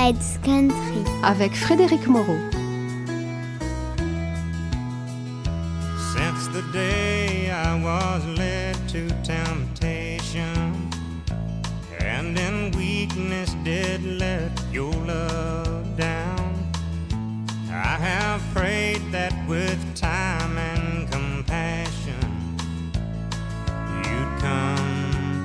Fred's Country avec Frédéric Moreau. Since the day I was led to temptation, and in weakness did let your love down, I have prayed that with time and compassion you'd come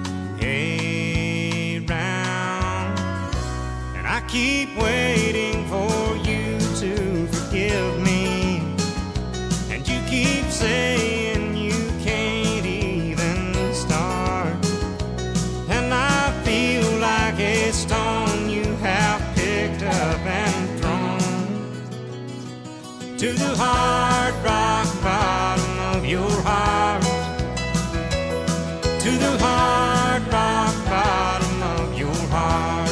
around. And I keep waiting for you to forgive me, and you keep saying you can't even start. And I feel like a stone you have picked up and thrown to the hard rock bottom of your heart, to the hard rock bottom of your heart.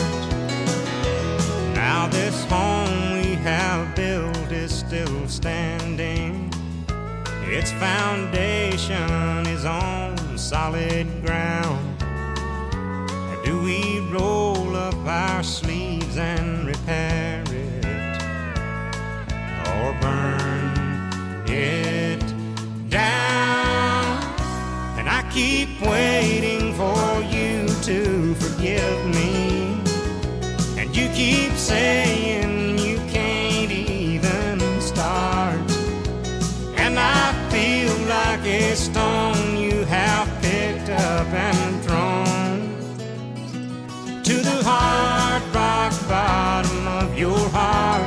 Now this home we have built is still standing. Its foundation is on solid ground. Do we roll up our sleeves and repair it, or burn it down? And I keep waiting for you to forgive me, and you keep saying you can't even start. And I feel like a stone you have picked up and thrown to the hard rock bottom of your heart,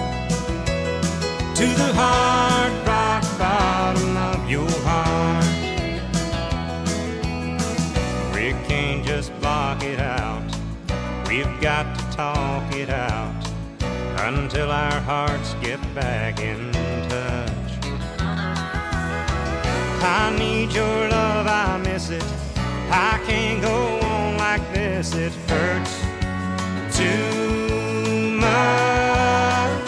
to the hard rock bottom of your heart. We can't just block it out, we've got to talk it out until our hearts get back in touch. I need your love, I miss it, I can't go on like this, it hurts too much.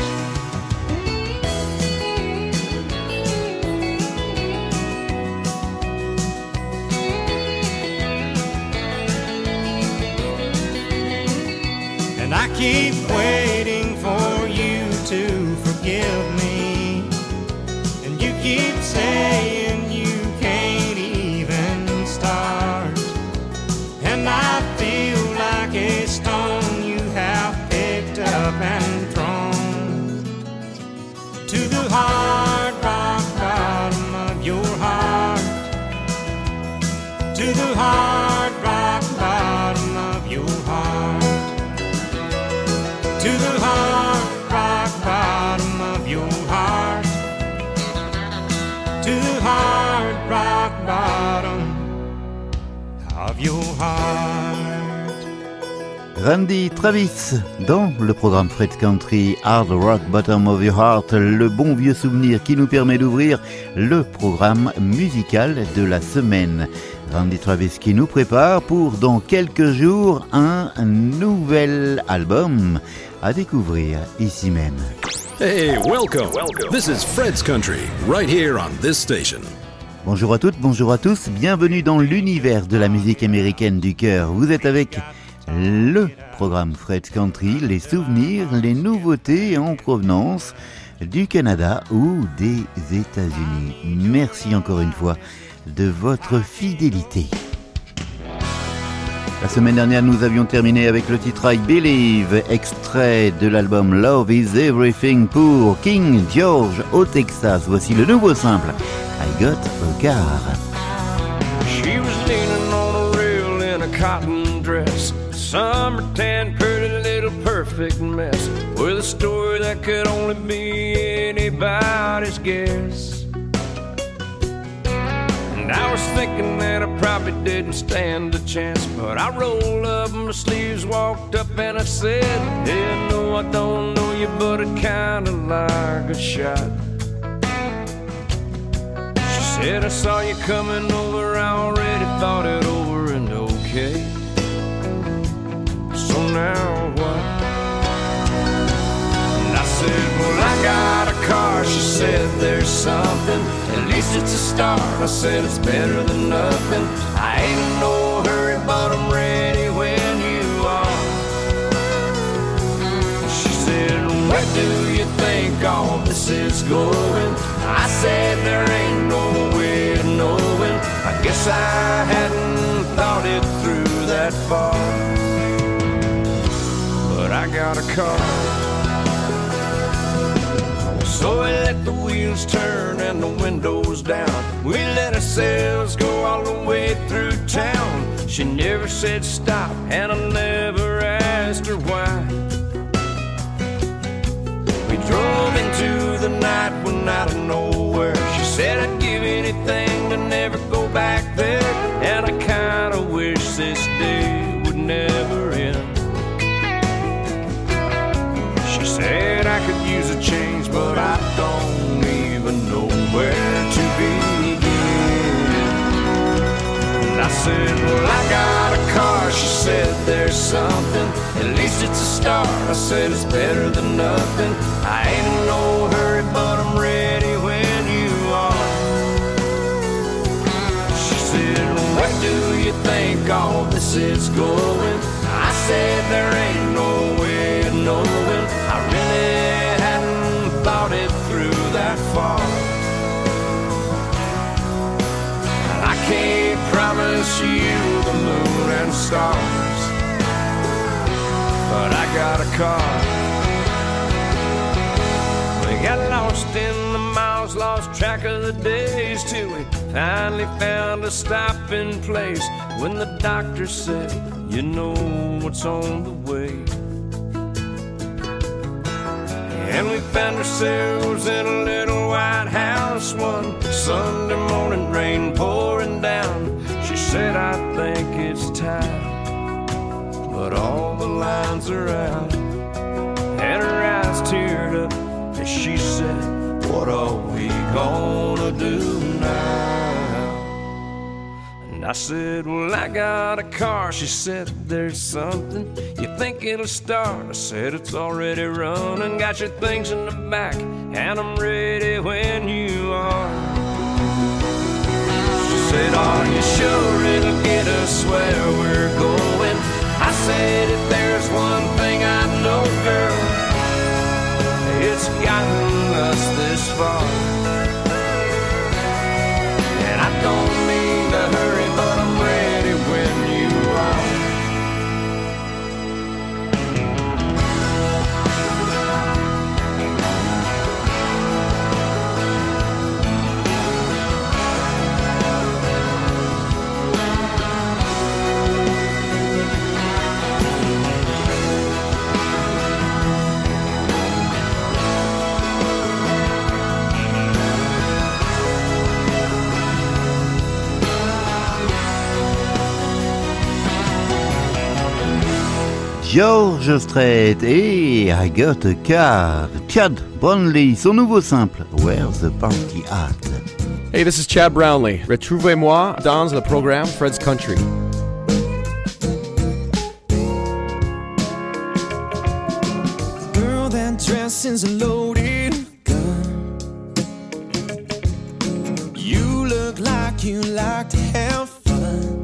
And I keep waiting for you to forgive me, and you keep saying you can't even start. And I feel like a stone you have picked up and thrown to the hard rock bottom of your heart, to the hard rock bottom of your heart, to the hard rock bottom of your heart, to the hard rock bottom of your heart. Randy Travis dans le programme Fred's Country, Hard Rock Bottom of Your Heart, le bon vieux souvenir qui nous permet d'ouvrir le programme musical de la semaine. Randy Travis qui nous prépare pour dans quelques jours un nouvel album à découvrir ici même. Hey, welcome. This is Fred's Country, right here on this station. Bonjour à toutes, bonjour à tous, bienvenue dans l'univers de la musique américaine du cœur. Vous êtes avec le programme Fred's Country, les souvenirs, les nouveautés en provenance du Canada ou des États-Unis. Merci encore une fois de votre fidélité. La semaine dernière, nous avions terminé avec le titre I Believe, extrait de l'album Love is Everything pour King George au Texas. Voici le nouveau simple, I Got a Car. She was leaning on a rail in a cotton dress, summer tan, pretty little perfect mess, with a story that could only be anybody's guess. And I was thinking that I probably didn't stand a chance, but I rolled up my sleeves, walked up and I said, hey, no, I don't know you, but I kinda like a shot. She said, I saw you coming over, I already thought it over and okay. So now what? And I said, well, I got a car. She said, there's something, at least it's a start. I said, it's better than nothing. I ain't in no hurry, but I'm ready when you are. going. I said there ain't no way of knowing. I guess I hadn't thought it through that far. But I got a car. So we let the wheels turn and the windows down. We let ourselves go all the way through town. She never said stop, and I never asked her why. We drove into the night when out of nowhere. She said I'd give anything to never go back there. And I kinda wish this day would never end. She said I could use a change, but I don't even know where to begin. And I said, well, I got a car. She said there's something, at least it's a start. I said it's better than nothing. I ain't in no hurry, but I'm ready when you are. She said, where do you think all this is going? I said there ain't no way of knowing. I really hadn't thought it through that far. And I can't promise you the moon and stars, but I got a car. We got lost in the miles, lost track of the days, till we finally found a stopping place. When the doctor said, you know what's on the way. And we found ourselves in a little white house one Sunday morning, rain pouring down. She said, I think it's time, but all the lines are out. And her eyes teared up as she said, what are we gonna do now? I said, well, I got a car. She said, there's something, you think it'll start? I said, it's already running. Got your things in the back, and I'm ready when you are. She said, are you sure it'll get us where we're going? I said, if there's one thing I know, girl, it's gotten us this far. And I don't mean to hurry, but I'm ready when you are. George Strait et I Got a Car. Chad Brownlee, son nouveau simple, Where's the Party At? Hey, this is Chad Brownlee. Retrouvez-moi dans le programme Fred's Country. Girl, that dress is a loaded gun. You look like you like to have fun.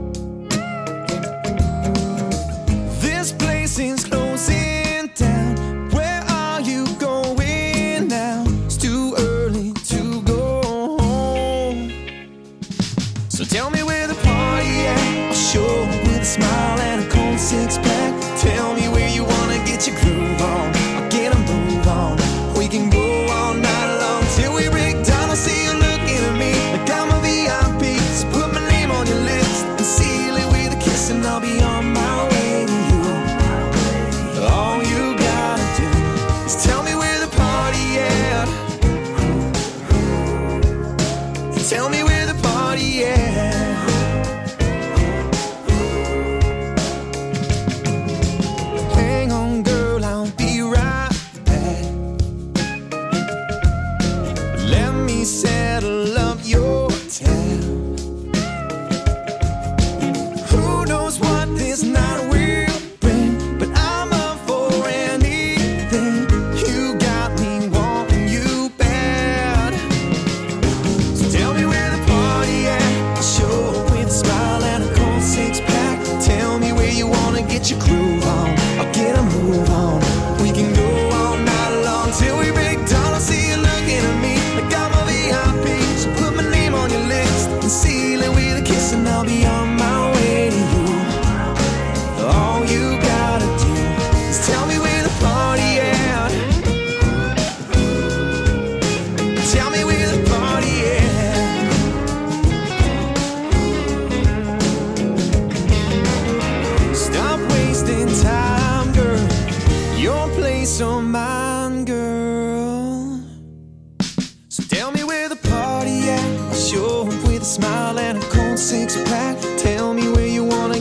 This place is closing down. Where are you going now? It's too early to go home. So tell me where the party at. I'll show up with a smile and a cold six-pack. Tell me where you wanna get your groove on. I'll get a move on. We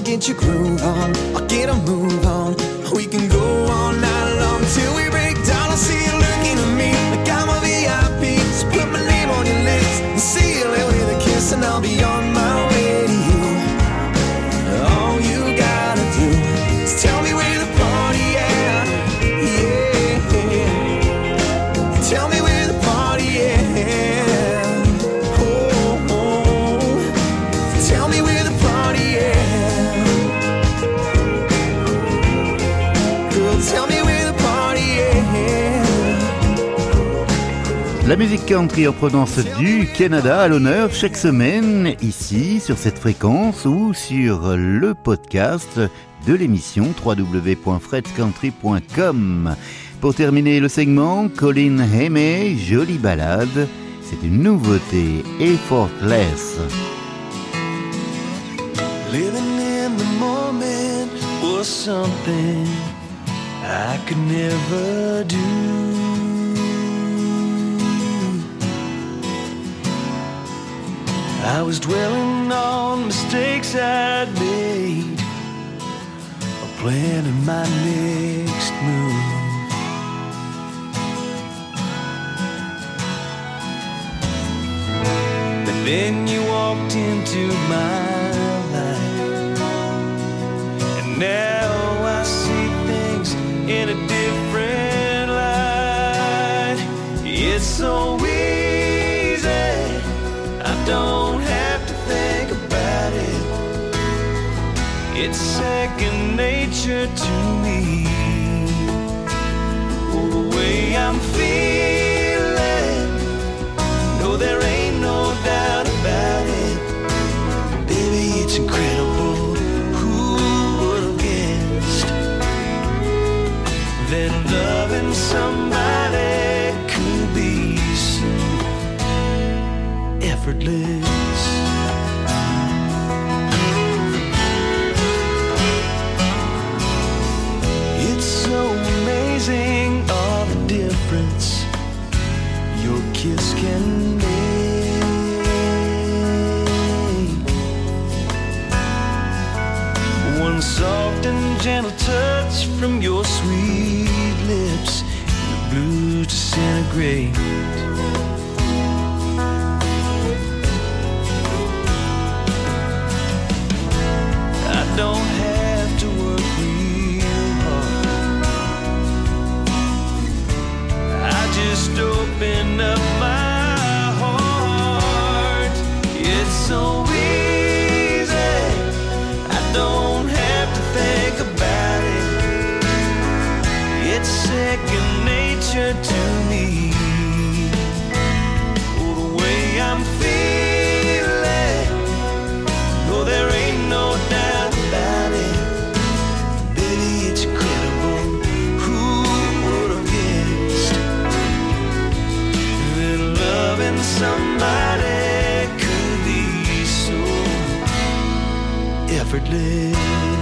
get your groove on, I'll get a move on. We can go all night long till we break down. I'll see you looking at me like I'm a VIP. So put my name on your list and seal it with a kiss, and I'll be on my way to you. All you gotta do is tell me where the party at. Yeah, tell me where the party at. Oh, oh. Tell me where the party at. Girl, tell me where the party at. La musique country en provenance du Canada à l'honneur chaque semaine ici sur cette fréquence ou sur le podcast de l'émission www.fredscountry.com. Pour terminer le segment, Colin Hay, jolie balade, c'est une nouveauté, Effortless. Living in the moment was something I could never do. I was dwelling on mistakes I'd made, or planning my next move. But then you walked into my life, and now I see things in a different light. It's so easy, I don't have to think about it. It's second nature to me. Oh, the way I'm feeling, no, there ain't no doubt about it. Baby, it's incredible. Who would have guessed that loving somebody could be so effortless? It's so amazing all the difference your kiss can make. One soft and gentle touch from your sweet lips, and the blues disintegrate. I don't have to work real hard. I just open up my heart. It's so easy, I don't have to think about it. It's second nature to me. Oh, the way I'm feeling, no, there ain't no doubt about it. Baby, it's incredible. Who would have guessed that loving somebody could be so effortless?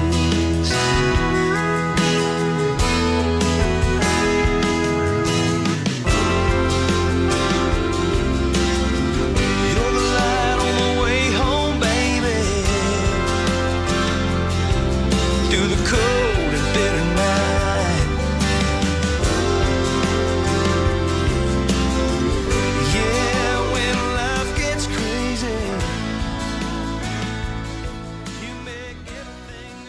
You're the light on the way home, baby, through the cold and bitter night. Yeah, when life gets crazy, you make everything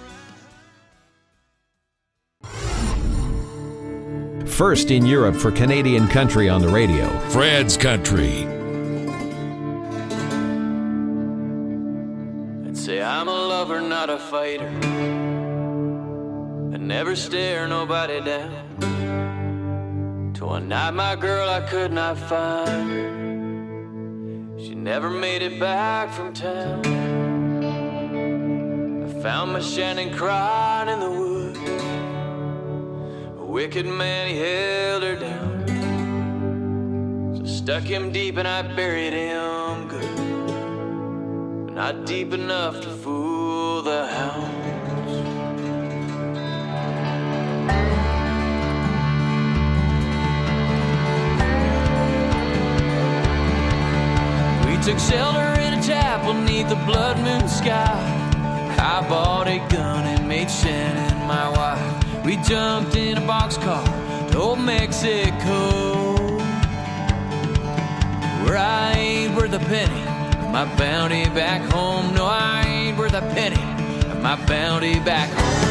alright. First in Europe for Canadian country on the radio. Fred's Country. I'd say I'm a lover, not a fighter. I never stare nobody down. Till one night my girl I could not find her. She never made it back from town. I found my Shannon crying in the woods. A wicked man, he held her down. So stuck him deep and I buried him good. Not deep enough to fool the hounds. We took shelter in a chapel neath the blood moon sky. I bought a gun and made Shannon my wife. We jumped in a boxcar to old Mexico, where I ain't worth a penny of my bounty back home. No, I ain't worth a penny of my bounty back home.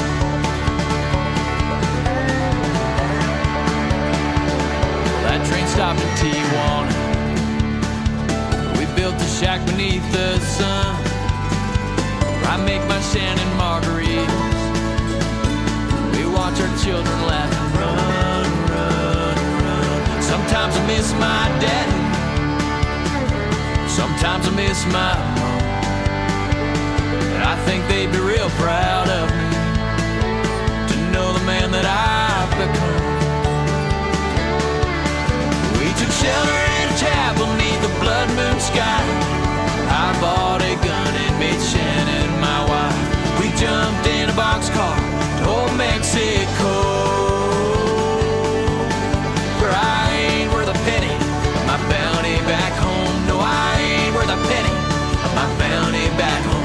That train stopped in Tijuana. We built a shack beneath the sun, where I make my Shannon margaritas. We watch our children laugh and run, run, run. Sometimes I miss my daddy, sometimes I miss my mom, and I think they'd be real proud of me to know the man that I've become. We took shelter in a chapel beneath the blood moon sky. I bought a gun and made Shannon my wife. We jumped in a boxcar to old Mexico, where I ain't worth a penny of my bounty back home. No, I ain't worth a penny of my bounty back home.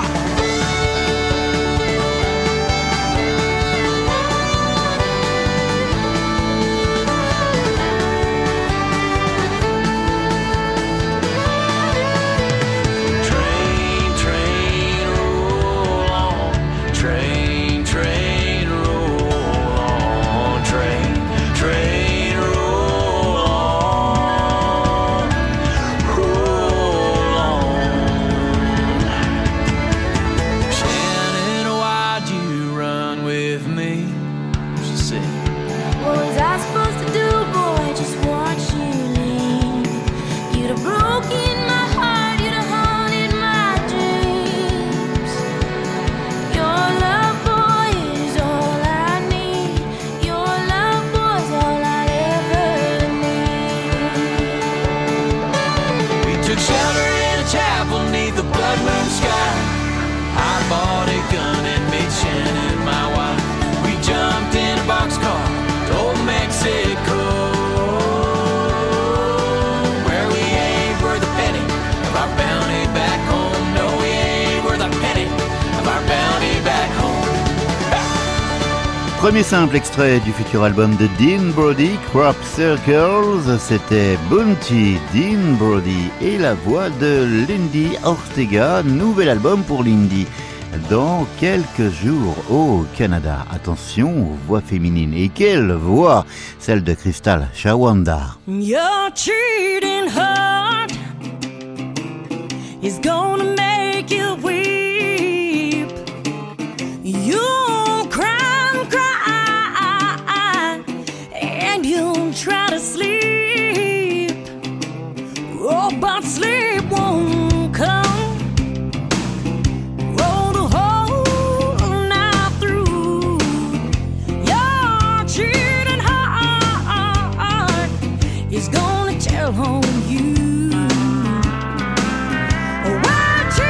Premier simple extrait du futur album de Dean Brody, Crop Circles, c'était Bounty, Dean Brody et la voix de Lindy Ortega, nouvel album pour Lindy. Dans quelques jours au Canada. Attention aux voix féminines. Et quelle voix! Celle de Crystal Shawanda. Your cheating heart is gonna make you weep. You'll cry and cry, and you'll try to sleep. Oh, but sleep won't come. On you, why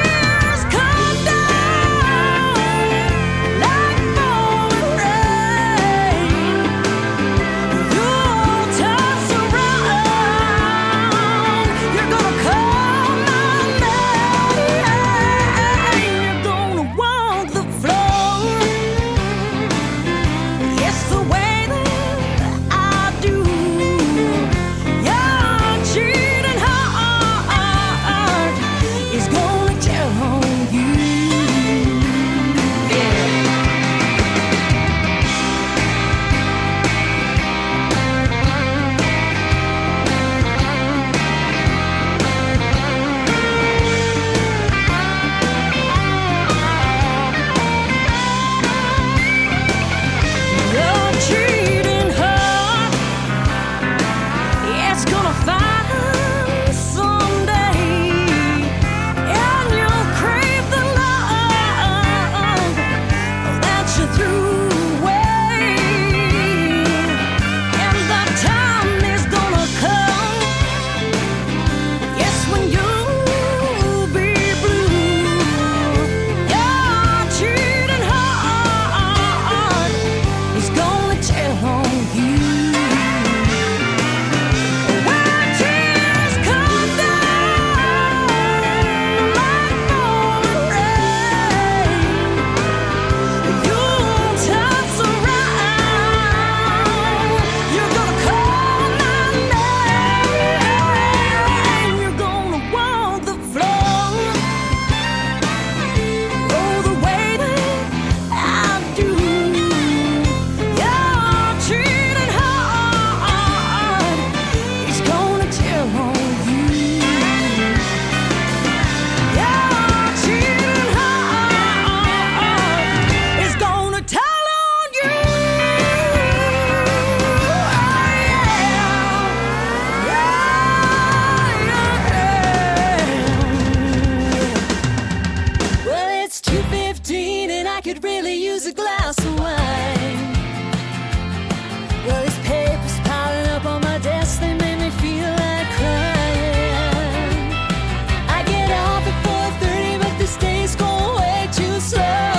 I could really use a glass of wine. Well, these papers piling up on my desk, they made me feel like crying. I get off at 4:30, but this day's going way too slow.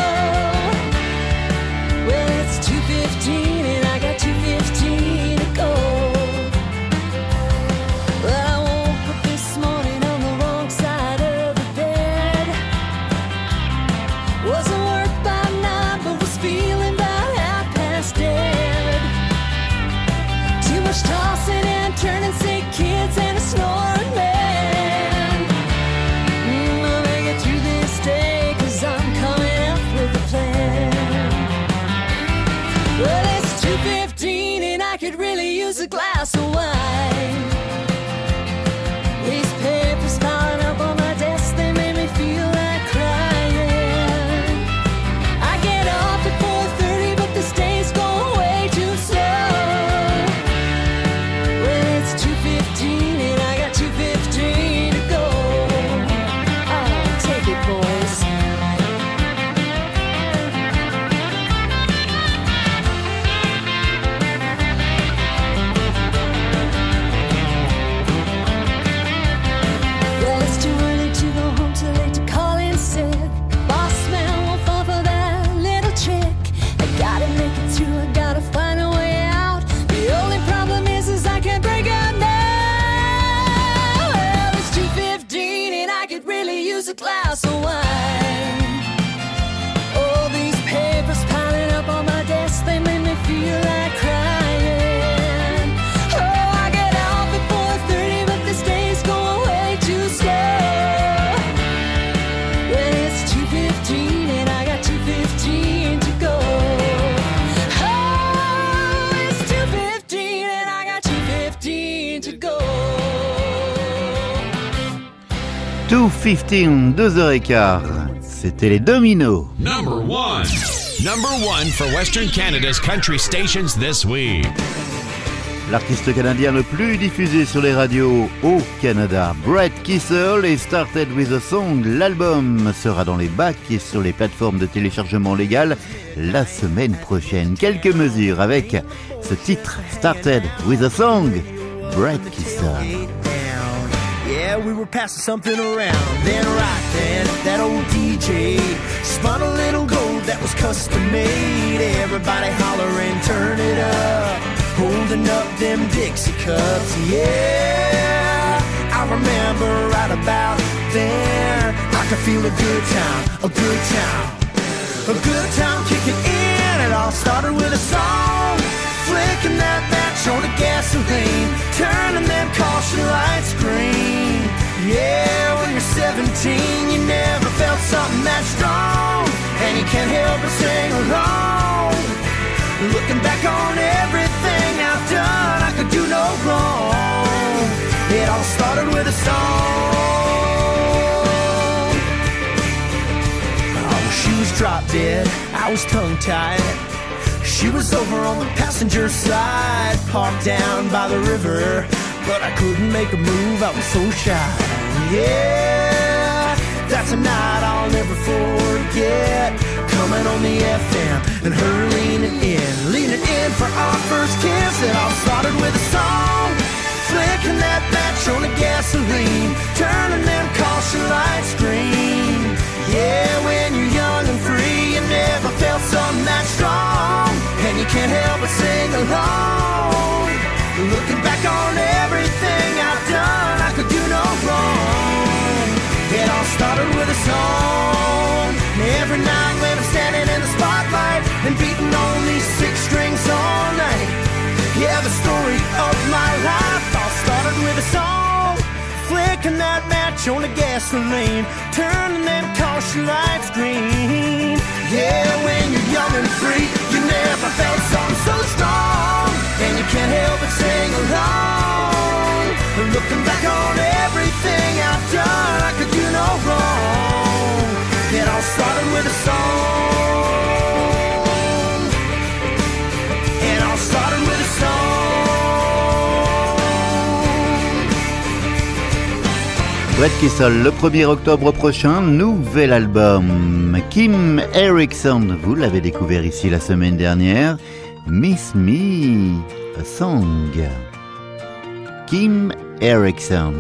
Well, it's 2:15 and I got 2:15 to go. Well, I woke up this morning on the wrong side of the bed. Wasn't work by 9, but was feeling about 1/2 dead. Too much tossing and turning, sick kids and a snoring man. I'll make it through this day, 'cause I'm coming up with a plan. Well, it's 2:15 and I could really use a glass of wine. These papers piling up on my desk, they made me feel like crying. I get off at 4:30, but this day's going way too slow. Well, it's 2:15 and I got 2:15 to go. Oh, take it, boys. Well, it's too early to go home, too late to call in sick. Boss man won't fall for that little trick. I gotta make it through, I gotta find a way out. The only problem is I can't break out now. Well, it's 2:15 and I could really use a glass of wine. All these papers piling up on my desk, they made me feel like crying. Oh, I get off at 4:30, but this day's going way too slow. Well, it's 2:15 and I got 2:15 to go. Oh, it's 2:15 and I got 2:15 to go. 2:15, 2h15. C'était les Dominos. Number one. Number one for Western Canada's country stations this week. L'artiste canadien le plus diffusé sur les radios au Canada, Brett Kissel, et Started with a Song. L'album sera dans les bacs et sur les plateformes de téléchargement légal la semaine prochaine. Quelques mesures avec ce titre, Started with a Song, Brett Kissel. Yeah, we were passing something around. Then right then, that old DJ spun a little gold that was custom made. Everybody hollering, turn it up, holding up them Dixie cups. Yeah, I remember right about there, I could feel a good time, a good time, a good time kicking in. It all started with a song, flicking that match on the gasoline, turning them caution lights green. Yeah, when you're 17, you never felt something that strong, and you can't help but sing along. Looking back on everything I've done, I could do no wrong. It all started with a song. Oh, she was drop dead, I was tongue-tied. She was over on the passenger side, parked down by the river, but I couldn't make a move, I was so shy. Yeah, that's a night I'll never forget. Coming on the FM and her leaning in for our first kiss. It all started with a song, flicking that match on the gasoline, turning them caution lights green. Yeah, when you're young and free, you never felt something that strong, and you can't help but sing along. Looking back on everything I've done, I could do no wrong. It all started with a song. Every night when I'm standing in the spotlight and beating on these 6 strings all night. Yeah, the story of my life all started with a song, flicking that match on the gasoline, turning them caution lights green. Yeah, when you're young and free, you never felt something so strong, and you can't help but sing along. Looking back on everything I've done, I could do no wrong. It all started with a song. It all started with a song. Brett Kissel, le 1er octobre prochain, nouvel album. Kim Erickson, vous l'avez découvert ici la semaine dernière. Miss Me, a Song. Kim Erickson.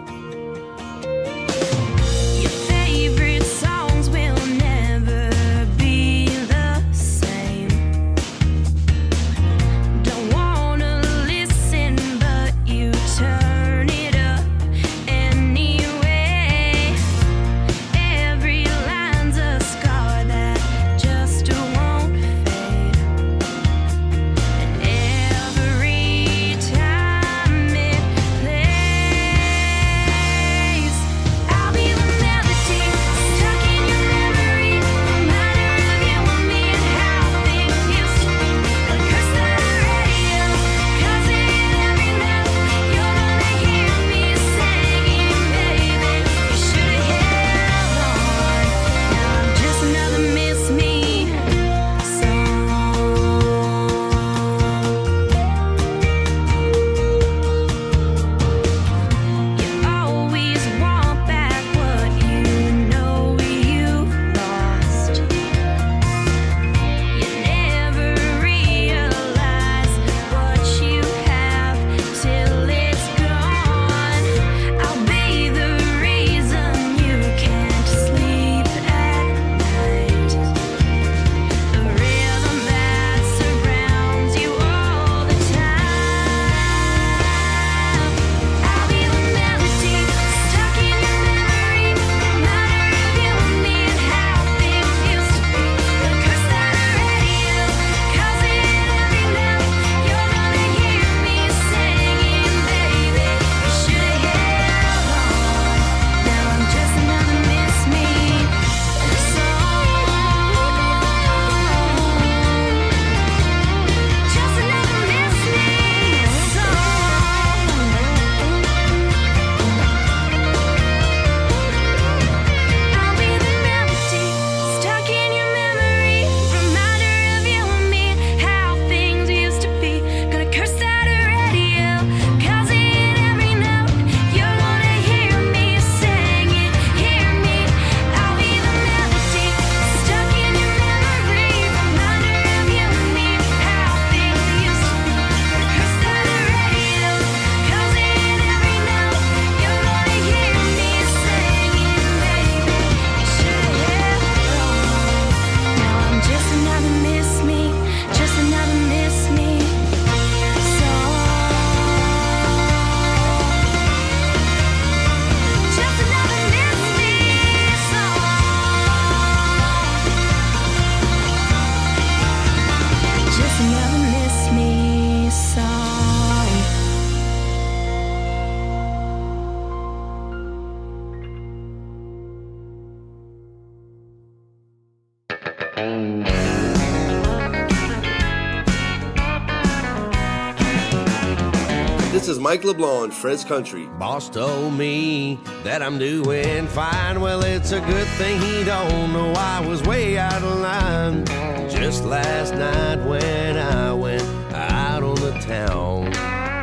This is Mike LeBlanc, Fred's Country. Boss told me that I'm doing fine. Well, it's a good thing he don't know I was way out of line. Just last night when I went out on the town,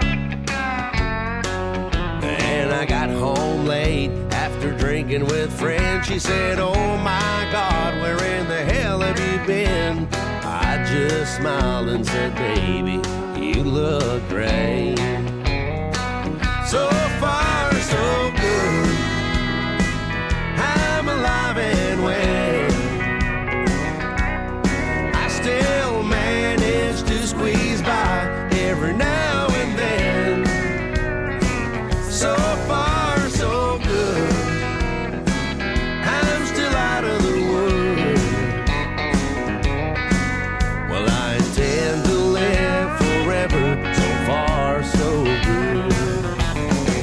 and I got home late after drinking with friends. She said, oh my God, where in the hell have you been? I just smiled and said, baby, you look great. So far, so good. I'm alive and well. I still manage to squeeze by every now and then. So far, so good. I'm still out of the woods. Well, I intend to live forever. So far, so good.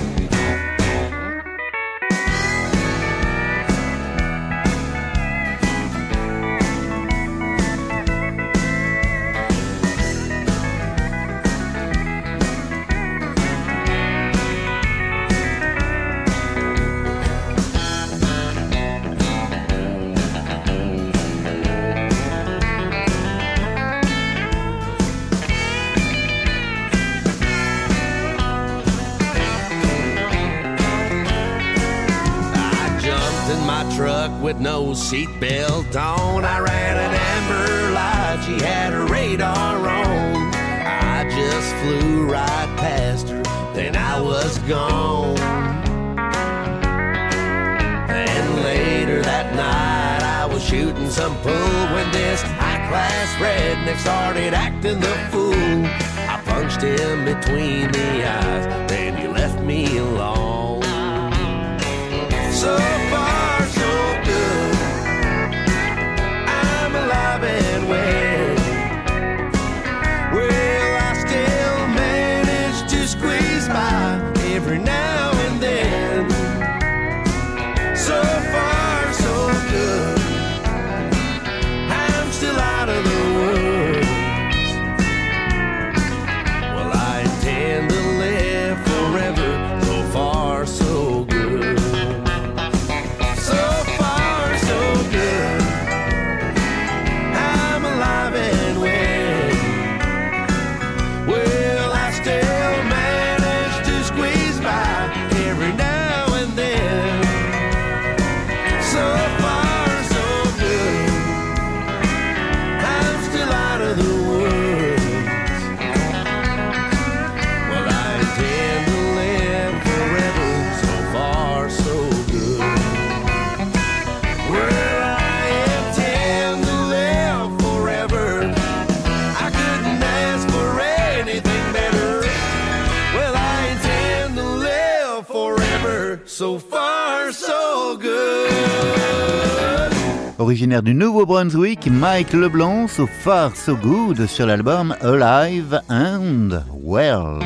truck with no seatbelt on. I ran an amber light, she had her radar on. I just flew right past her, then I was gone. And later that night I was shooting some pool when this high-class redneck started acting the fool. I punched him between the eyes, then he left me alone. So far, so good, I'm alive and well. Well, I still manage to squeeze by every now and then. So far, so good, I'm still out of the woods. Well, I intend to live forever. So far, so good. So far, so good, I'm alive and well. Well, I still manage to squeeze by every now and then. So far, so good, I'm still out of the woods. Well, I intend to live forever. So far, so good. Well, I intend to live forever. I couldn't ask for anything better. Well, I intend to live forever. So far, so good. Originaire du Nouveau-Brunswick, Mike LeBlanc, So Far So Good sur l'album Alive and Well.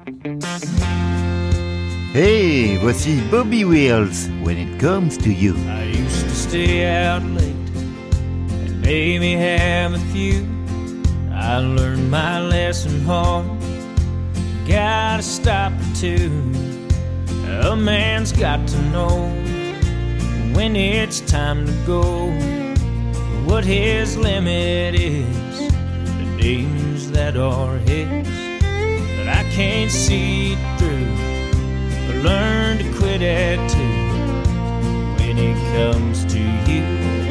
Hey, voici Bobby Wills, When It Comes to You. I used to stay out late and maybe have a few. I learned my lesson hard. Gotta stop or two. A man's got to know when it's time to go, what his limit is, the days that are his that I can't see through, but learn to quit at two when it comes to you.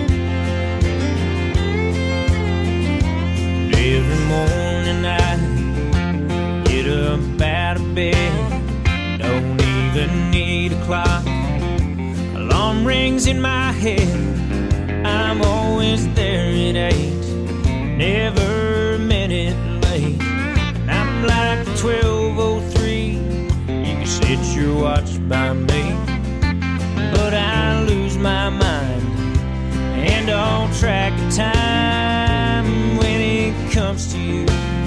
And every morning I get up out of bed, don't even need a clock. Alarm rings in my head, I'm always there at 8, never a minute late. And I'm like 12:03, you can set your watch by me, but I lose my mind and all track of time when it comes to you.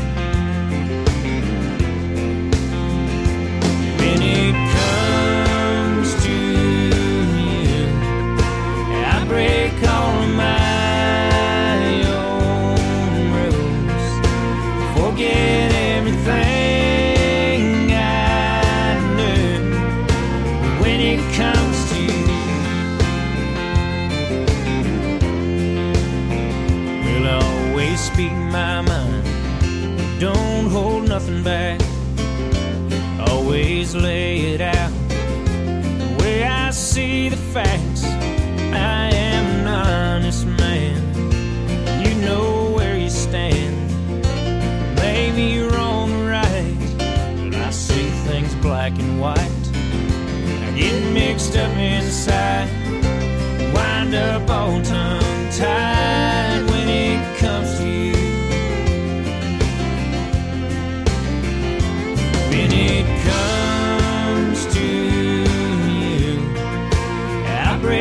When it comes to you, I break all of my own rules, forget everything I knew. When it comes to you, well, I always speak my mind, don't hold nothing back. Always lay it out the way I see the facts. I am an honest man, you know where you stand. Maybe you're wrong or right, but I see things black and white. I get mixed up inside, wind up all tongue-tied when it comes to you. When it comes to you, I break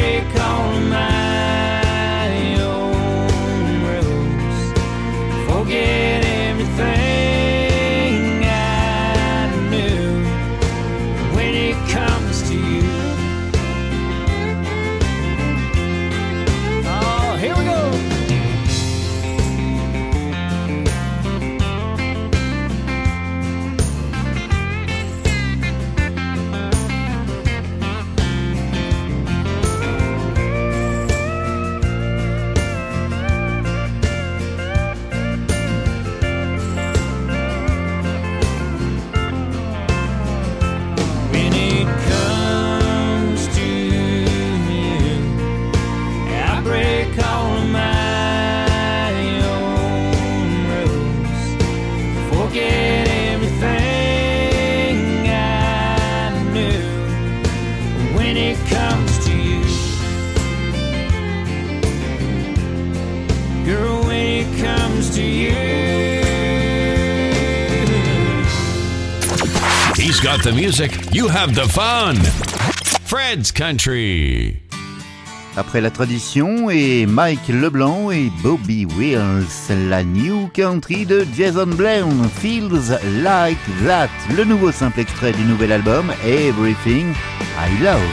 He's got the music, you have the fun. Fred's Country. Après la tradition et Mike Leblanc et Bobby Wills, la New Country de Jason Blend, Feels Like That, le nouveau simple extrait du nouvel album Everything I Love.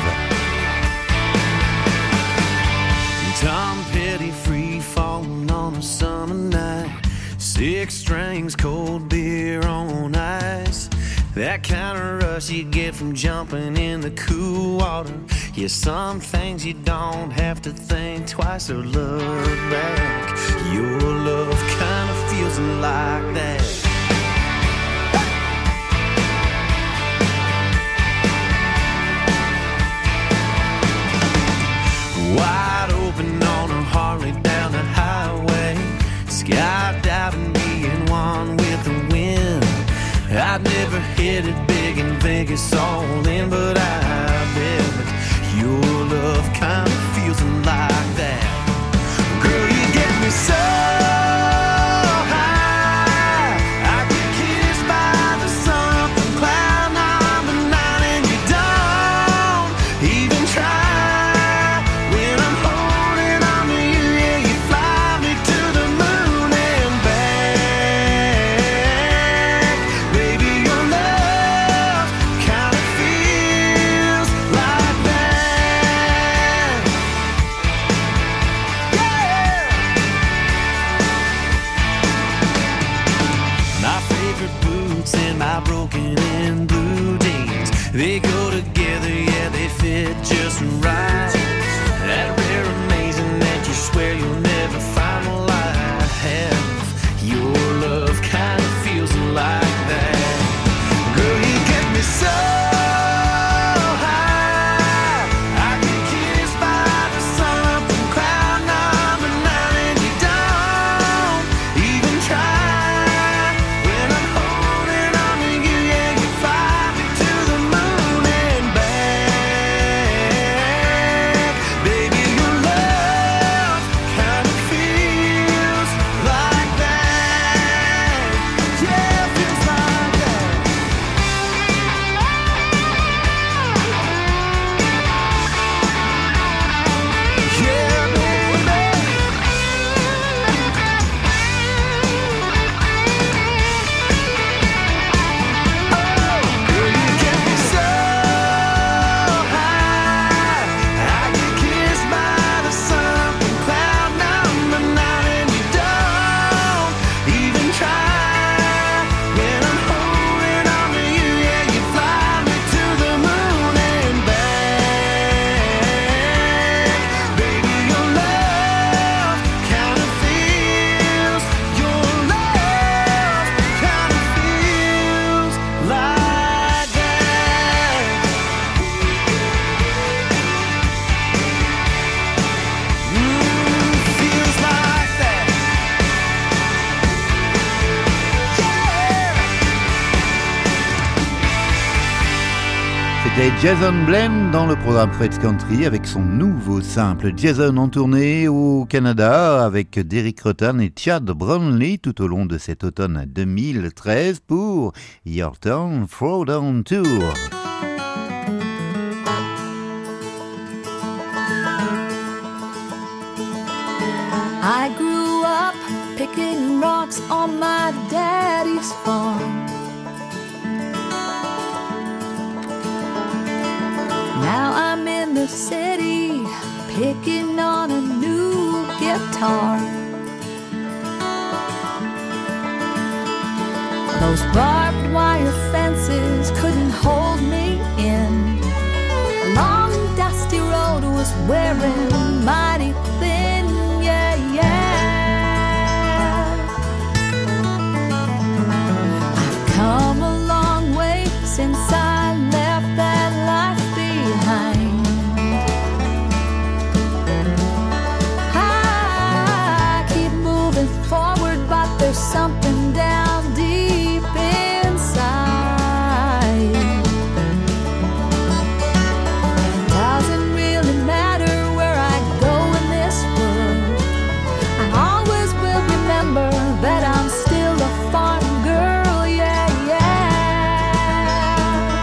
Tom Petty free falling on a summer night, 6 strings, cold beer on ice. That kind of rush you get from jumping in the cool water. Yeah, some things you don't have to think twice or look back. Your love kind of feels like that. Wide open on a Harley down the highway, skydiving, being one with the wind. I'd never hit it big in Vegas all in, but I bet your love kind of feels like that. Girl, you get me so high, I get kissed by the sun from cloud number 9, and you don't even try. When I'm holding on to you, yeah, you fly me to the moon and back. Baby, your love kind of feels like that. Yeah. My favorite boots and my broken in blue jeans, they go together, yeah, they fit just right. That rare amazing that you swear you'll never find, well, I have. Your love kind of feels like that. Girl, you get me so high, I get kissed by the sun from cloud number 9, and you don't even try. When I'm holding on to you, yeah, you fly me to the moon and back. Baby, your love kind of feels like that. Yeah, feels like that. Yeah, baby. Girl, you get me so high, I get kissed by the sun from cloud number 9, and you don't even try. When I'm holding on to you, yeah, you fly me to the moon and back. Baby, your love kind of feels, your love kind of feels like that. Feels like that. C'était Jason Blend dans le programme Fred's Country avec son nouveau simple. Jason en tournée au Canada avec Derek Rutan et Chad Brownlee tout au long de cet automne 2013 pour Your Town Throwdown Tour. I grew up picking rocks on my daddy's farm. Now I'm in the city picking on a new guitar. Those barbed wire fences couldn't hold me in. A long dusty road was wearing mighty thin, yeah, yeah. I've come a long way since I left that life behind. I keep moving forward, but there's something down deep inside. It doesn't really matter where I go in this world. I always will remember that I'm still a farm girl, yeah, yeah.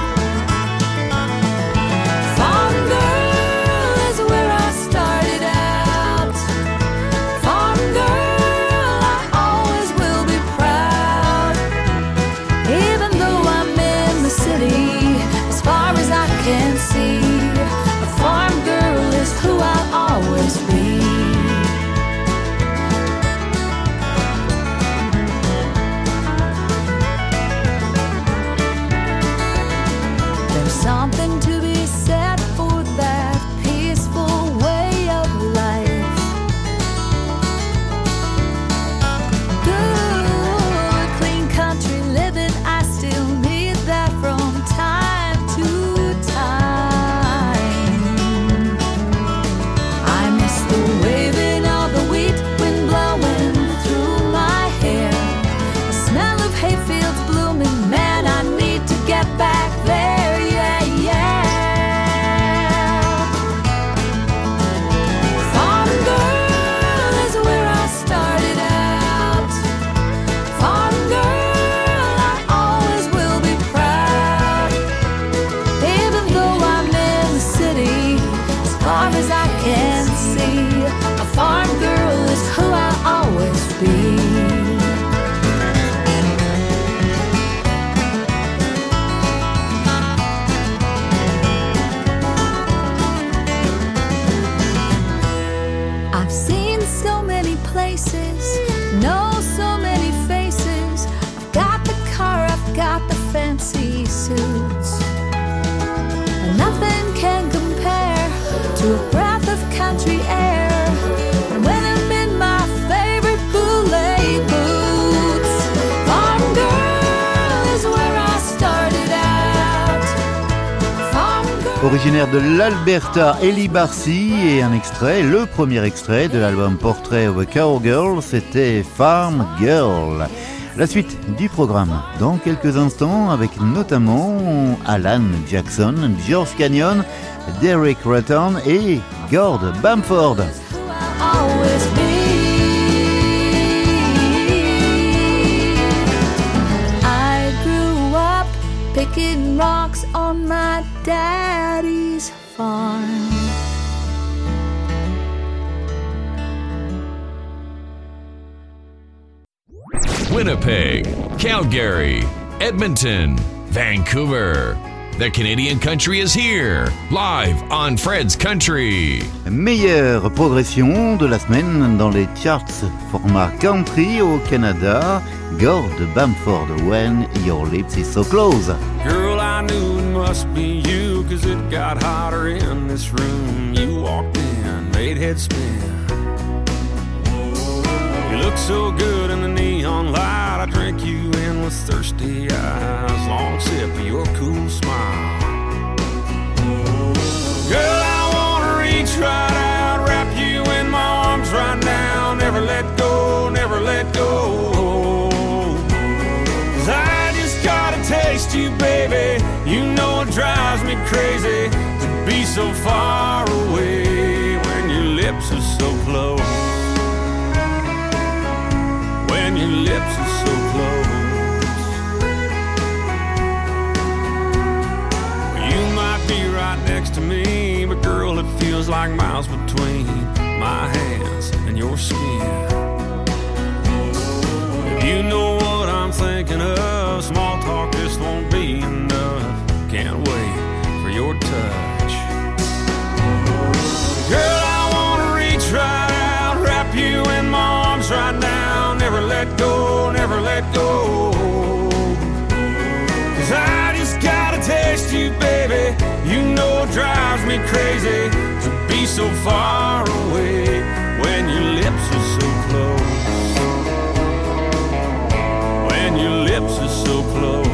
Originaire de l'Alberta, Ellie Barcy, et un extrait, le premier extrait de l'album Portrait of a Cowgirl, c'était Farm Girl. La suite du programme dans quelques instants avec notamment Alan Jackson, George Canyon, Derek Ratton et Gord Bamford. I grew up picking rocks on my daddy's farm. Winnipeg, Calgary, Edmonton, Vancouver. The Canadian country is here, live on Fred's Country. Meilleure progression de la semaine dans les charts format country au Canada, Gord Bamford, When Your Lips Is So Close. Girl, I knew it must be you, 'cause it got hotter in this room. You walked in, made head spin. You look so good in the neon light. I drink you in with thirsty eyes. Long sip of your cool smile. Girl, I wanna reach right out, wrap you in my arms right now. Never let go, never let go. 'Cause I just gotta taste you, baby. You know it drives me crazy to be so far away when your lips are so close. When your lips are so close. Well, you might be right next to me, but girl, it feels like miles between my hands and your skin. If you know what I'm thinking of, small talk just won't be enough. Can't wait for your touch. Girl, I wanna reach right out, wrap you in my arms right now. Never let go, never let go. 'Cause I just gotta taste you, baby. You know it drives me crazy to be so far away when your lips are so close. When your lips are so close.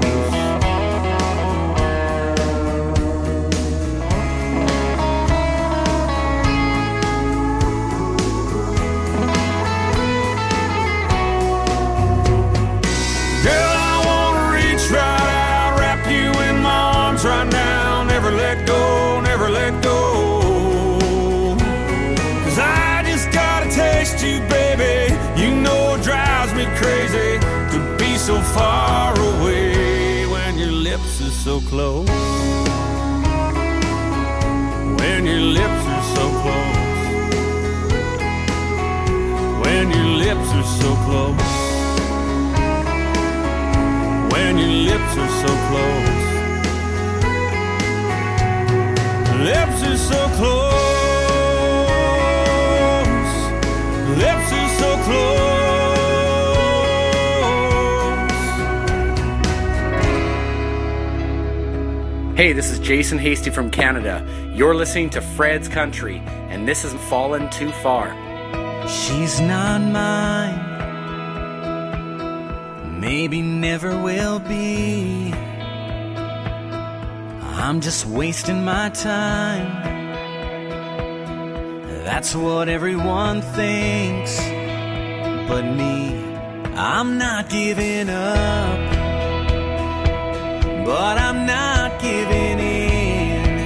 Right now, never let go, never let go. 'Cause I just gotta taste you, baby. You know it drives me crazy to be so far away when your lips are so close. When your lips are so close. When your lips are so close. When your lips are so close. Lips are so close. Lips are so close. Hey, this is Jason Hasty from Canada. You're listening to Fred's Country, and this is Fallen Too Far. She's not mine. Maybe never will be. I'm just wasting my time. That's what everyone thinks. But me, I'm not giving up. But I'm not giving in.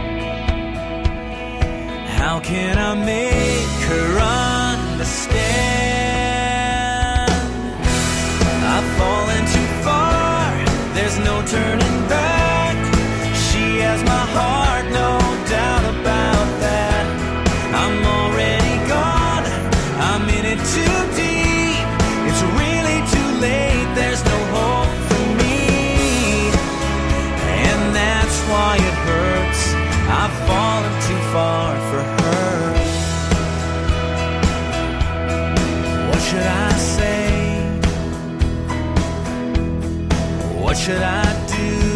How can I make her understand? I've fallen too far. There's no turning back. She has my heart, no doubt about that. I'm already gone, I'm in it too deep. It's really too late, there's no hope for me. And that's why it hurts, I've fallen too far for her. What should I say? What should I do?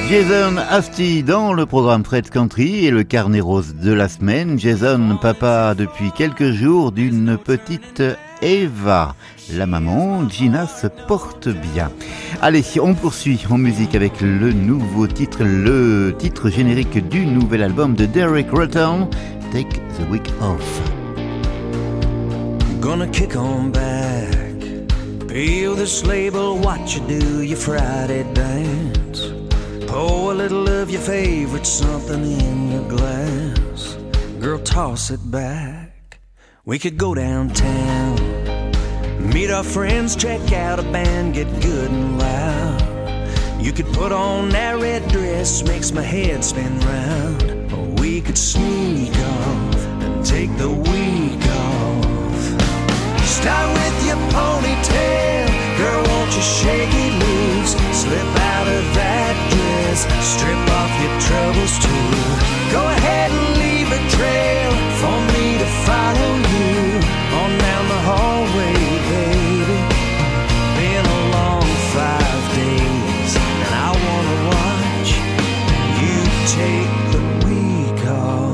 Jason Asty dans le programme Fred's Country et le carnet rose de la semaine. Jason, papa depuis quelques jours d'une petite Eva. La maman, Gina, se porte bien. Allez, on poursuit en musique avec le nouveau titre, le titre générique du nouvel album de Derek Rutter, Take the Week Off. Gonna kick on back, peel this label, what you do, your Friday dance. Pour a little of your favorite something in your glass. Girl, toss it back. We could go downtown, meet our friends, check out a band, get good and loud. You could put on that red dress, makes my head spin round. Or we could sneak off and take the week off. Start with your ponytail, girl, won't you shake it loose? Slip out of that dress, strip off your troubles too. Go ahead and leave a trail for me to follow you on down the hallway, baby. Been a long 5 days, and I wanna watch you take the week off.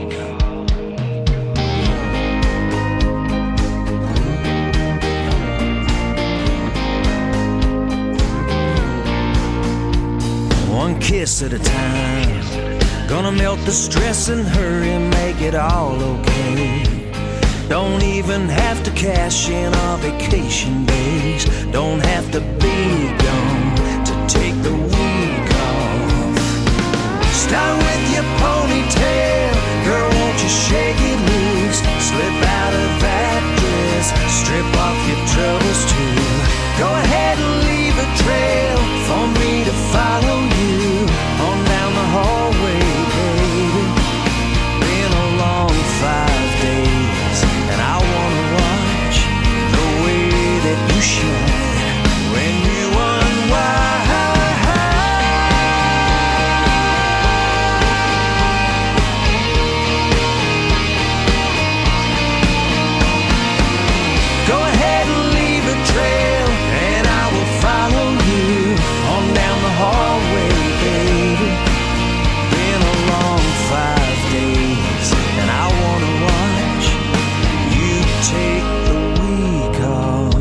One kiss at a time, gonna melt the stress and hurry, make it all okay. Don't even have to cash in our vacation days. Don't have to be gone to take the week off. Start with your ponytail, girl, won't you shake it loose? Slip out of that dress, strip off your troubles too. Go ahead and leave a trail for me to follow you on down the hallway, baby. Been a long 5 days, and I wanna watch the way that you shine when you unwind. Go ahead and leave a trail, and I will follow you on down the hallway, baby. Been a long 5 days, and I wanna watch you take the week off.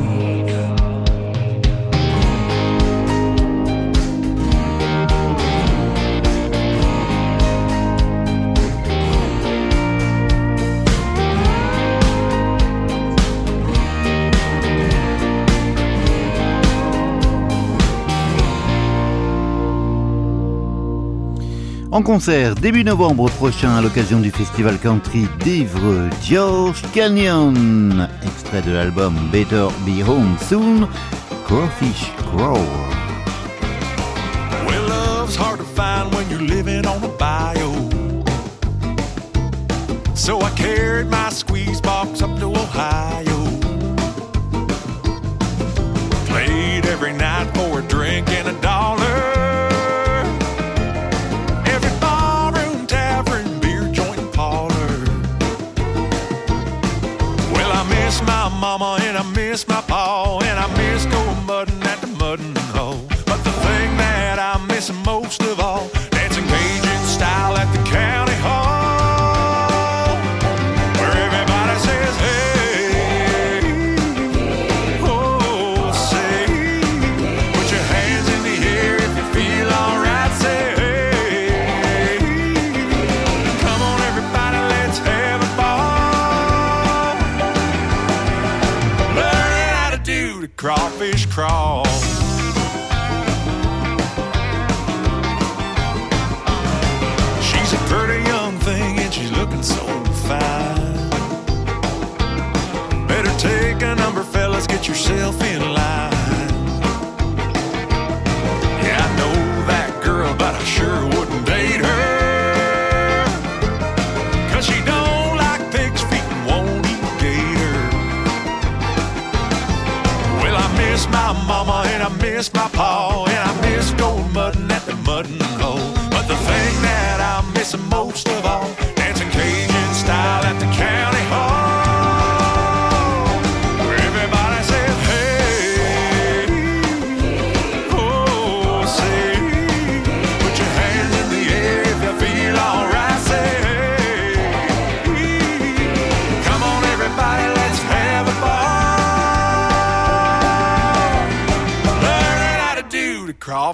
En concert début novembre prochain à l'occasion du festival country d'Évreux, George Canyon, extrait de l'album Better Be Home Soon, Crawfish Grower. Well, love's hard to find when you're living on a bayou. So I carried my squeeze box up to Ohio. Played every night for a drink and $1. My mama and I miss my pa, and I miss going mudding at the mudding hole. But the thing that I'm missing most of all, dancing Cajun style at the county hall, where everybody says hey, oh say, put your hands in the air if you feel alright, say hey, come on everybody, let's have a ball. Crawfish crawl. She's a pretty young thing and she's looking so fine. Better take a number, fellas, get yourself in line. Yeah, I know that girl, but I sure wouldn't date her, 'cause she don't like pig's feet and won't eat gator. Well, I miss my mama and I miss my pa, and I miss going mudding at the mudding hole. But the thing that I'm missing most of all, dancing Cajun style at the county hall, where everybody says hey,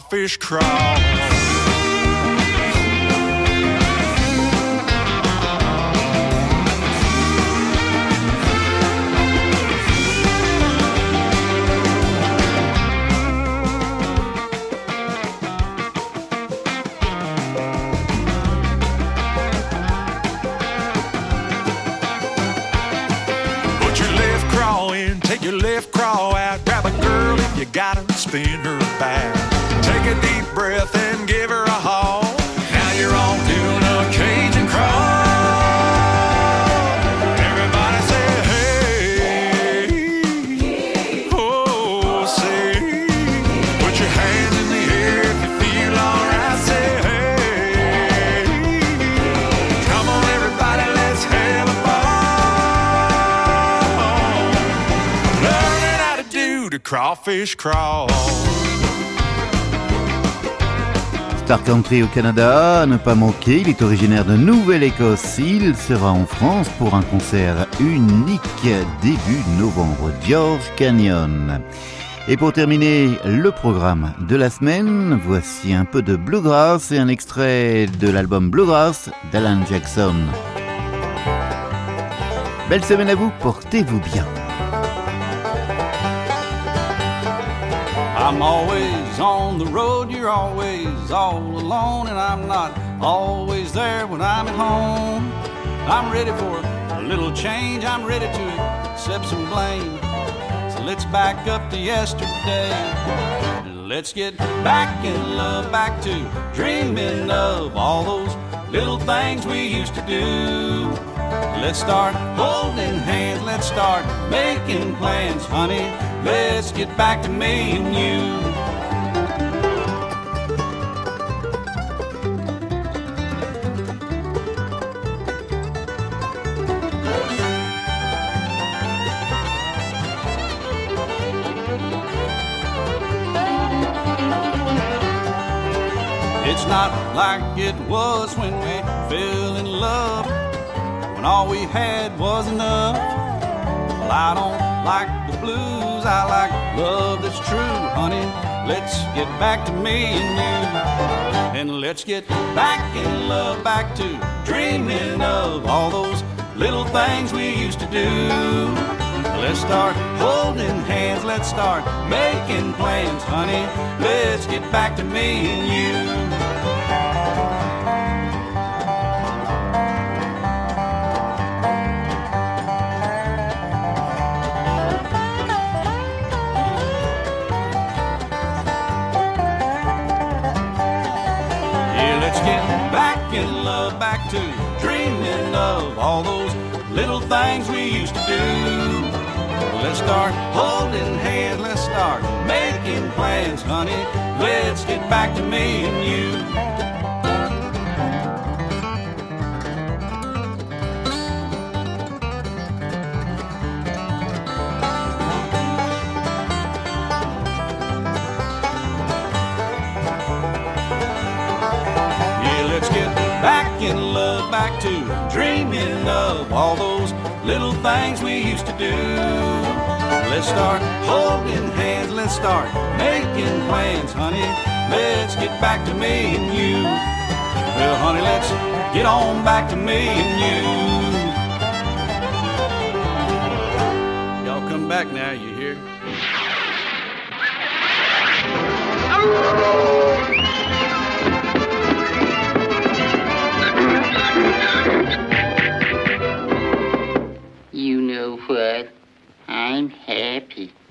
crawfish crawl. Your left crawl out, grab a girl if you got her, spin her back. Take a deep breath and give her a haul. Now you're on doing a Cajun crawl. Everybody say hey, oh say. Put your hands in the air if you feel alright. Say hey, come on everybody, let's have a crawfish crawl. Star Country au Canada, à ne pas manquer, il est originaire de Nouvelle-Écosse. Il sera en France pour un concert unique début novembre, George Canyon. Et pour terminer le programme de la semaine, voici un peu de bluegrass et un extrait de l'album Bluegrass d'Alan Jackson. Belle semaine à vous, portez-vous bien. I'm always on the road, you're always all alone, and I'm not always there when I'm at home. I'm ready for a little change, I'm ready to accept some blame. So let's back up to yesterday. Let's get back in love, back to dreaming of all those little things we used to do. Let's start holding hands, let's start making plans, honey. Let's get back to me and you. It's not like it was when we fell in love, when all we had was enough. Well, I don't like the blues, I like love that's true, honey. Let's get back to me and you. And let's get back in love, back to dreaming of all those little things we used to do. Let's start holding hands, let's start making plans, honey. Let's get back to me and you. In love, back to dreaming of all those little things we used to do. Let's start holding hands, let's start making plans, honey. Let's get back to me and you. In love, back to dreaming of all those little things we used to do. Let's start holding hands, let's start making plans, honey. Let's get back to me and you. Well, honey, let's get on back to me and you. Y'all come back now, you hear? You know what? I'm happy.